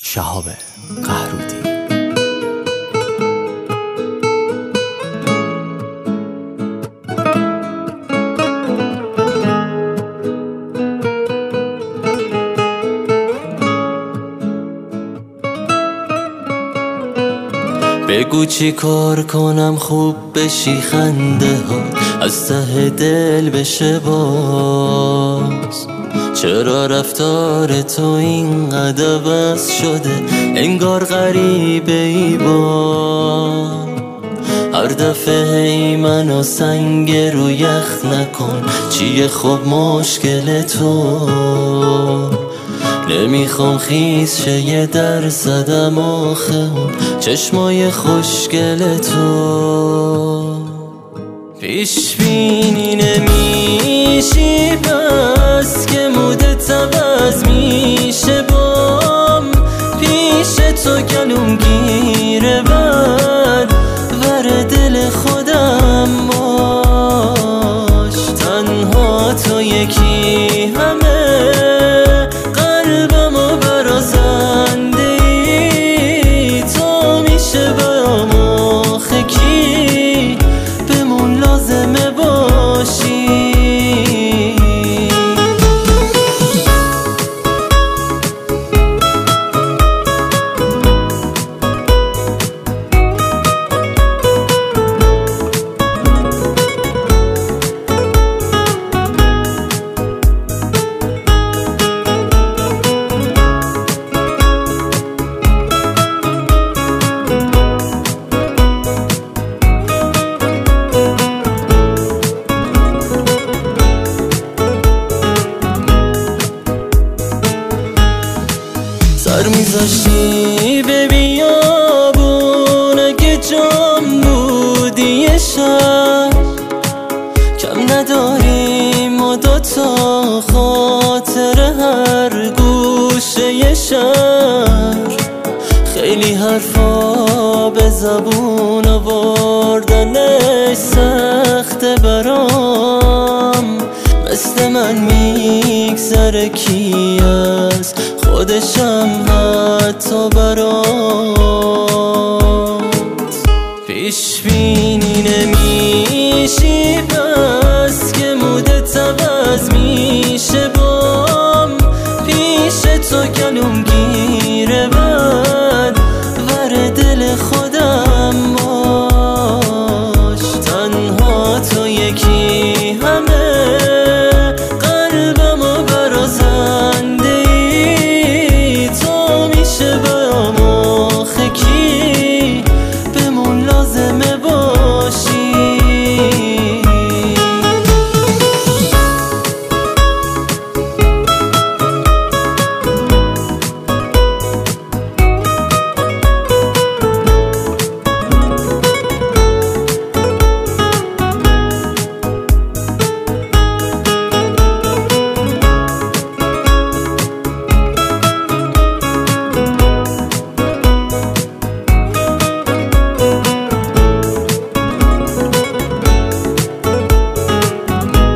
شهاب قهرودی. بگو چی کار کنم خوب بشی، خنده ها از ته دل بشه باز. چرا رفتار تو اینقدر عوض شده، انگار غریبه ای با. هر دفعه ای منو سنگ رو یخ نکن، چیه خب مشکل تو؟ نمیخوام خیز شه یه در زدم آخه اون چشمای خوشگل تو. پیش بینی نمیشی پس که مودت عوض میشه بام. پیش تو گلوم گیره بد ور دل خودم باش. تنها تو یکی همه قلبمو برازنده ای. تو میشه برام آخه کی بمون لازمه باشی. سر میذاشتی به بیابون اگه جام بودی یه شب. کم نداریم ما دوتا خاطر هر گوشه یه شهر. خیلی حرفا به زبون آوردنش سخته برام. مثل من میگذره کی از خودشم حتی برات. پیش بینی نمیشی پس که مودت عوض میشه بام. پیش تو گلوم گیره بد ور دل خودم باش. تنها تو یکی همه قلبمو برازنده ای. تو میشه برام آخه کی بمون لازمه باشی.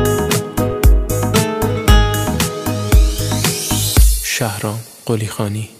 شهرام قلیخانی.